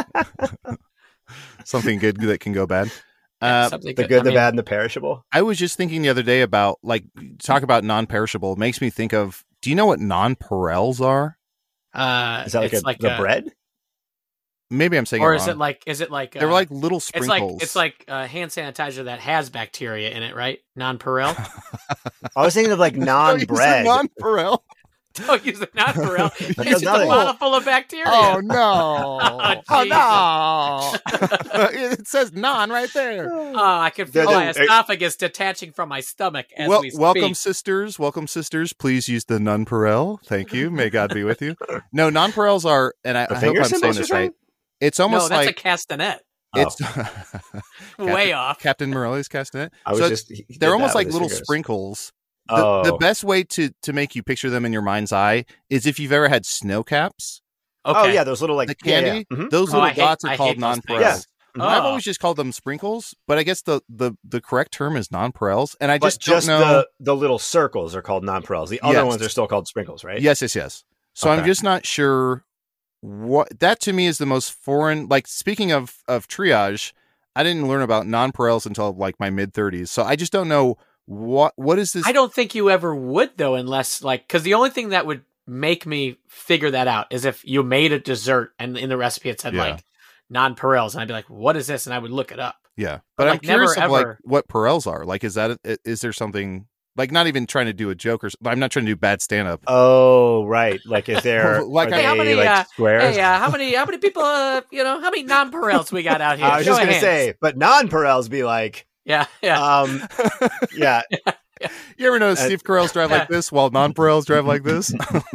Something good that can go bad. Uh, Something The good, I the mean, bad, and the perishable. I was just thinking the other day about like talk about non-perishable makes me think of. Do you know what nonpareils are? Uh, Is that like, it's a, like the a- bread? Maybe I'm saying, or it is wrong. it like? Is it like? They're uh, like little It's sprinkles. like it's like uh, hand sanitizer that has bacteria in it, right? Non-Perel. I was thinking of like non-bread. non-Perel. Don't use the non-Perel. It's does just a nothing. bottle full of bacteria. Oh no! Oh, Oh, no! it says non right there. Oh, I can feel They're- my they're- esophagus detaching from my stomach as Well, we speak. welcome, sisters. Welcome, sisters. Please use the non-Perel. Thank you. May God be with you. No, non-Perels are, and I, The I hope finger I'm saying symbols this you're right. saying? It's No, almost that's like a castanet. it's Way off. Captain Morelli's castanet. I was So just. he- he did they're almost that like with his little fingers. sprinkles. The, Oh, the best way to to make you picture them in your mind's eye is if you've ever had snow caps. Okay. oh yeah, those little like The yeah, yeah. candy, Mhm. those Oh, little I hate- dots I are hate called those non-Perels. things. Yeah. Oh. I've always just called them sprinkles, but I guess the the, the correct term is non-Perels, and I But just just, don't know. the the little circles are called non-perels. The other Yes. ones are still called sprinkles, right? Yes, yes, yes. So I'm Okay. just not sure what that to me is the most foreign. Like speaking of of triage, I didn't learn about non-Perels until like my mid thirties, so I just don't know what what is this. I don't think you ever would though, unless like because the only thing that would make me figure that out is if you made a dessert and in the recipe it said Yeah. like non-Perels, and I'd be like, "What is this?" And I would look it up. Yeah, But, but I'm like, never, curious of like ever- what Perels are. Like, is that is there something like not even trying to do a joke or s- I'm not trying to do bad stand up. Oh, right. Like, is there Like, are Hey, they, how many, like uh, squares? Hey, uh, how many how many people uh, you know how many non-Perels we got out here? I was Show just of gonna hands. say, but non-perels be like, yeah, yeah. um, yeah. You ever notice Uh, Steve Carell's drive like this while non Perels drive like this?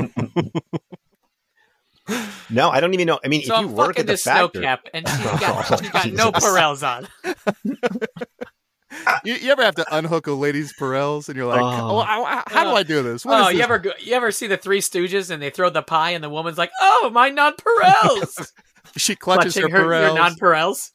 No, I don't even know. I mean, so if I'm you work fucking at the this snow factory, cap, and she's got, Oh, she's got no Jesus. Perels on. you, you ever have to unhook a lady's Perels and you're like, Oh. oh, how, how do I do this? What Oh, is you this? ever go, you ever see the Three Stooges and they throw the pie and the woman's like, "Oh, my non-Perels," She clutches her, clutching her, Perels. your non-Perels.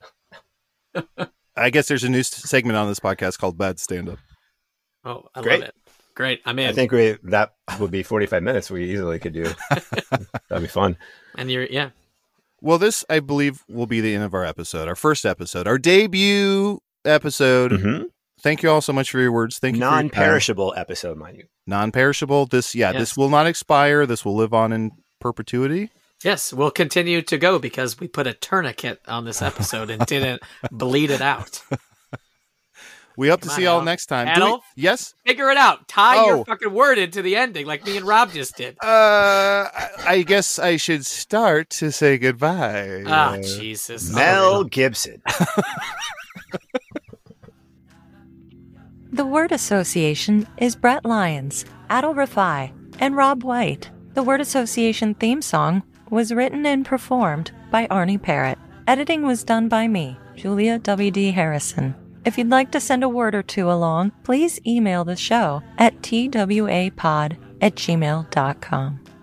I guess there's a new s- segment on this podcast called Bad Stand Up. Oh, I Great. love it. Great, I'm in. I think we that would be forty-five minutes. We easily could do. That'd be fun. and you're yeah. Well, this, I believe, will be the end of our episode, our first episode, our debut episode. Mm-hmm. Thank you all so much for your words. Thank you. for your time. Non-perishable episode, mind you. Non-perishable. This, yeah, Yes. this will not expire. This will live on in perpetuity. Yes, we'll continue to go because we put a tourniquet on this episode and didn't bleed it out. We hope to Come see on, y'all Adolf. next time. Do we- Adolf? yes? Figure it out. Tie Oh. your fucking word into the ending like me and Rob just did. Uh, I- I guess I should start to say goodbye. Ah, Uh, Jesus. Mel Gibson. The word association is Brett Lyons, Adol Rafai, and Rob White. The word association theme song was written and performed by Arnie Parrott. Editing was done by me, Julia W D. Harrison. If you'd like to send a word or two along, please email the show at twapod at gmail dot com.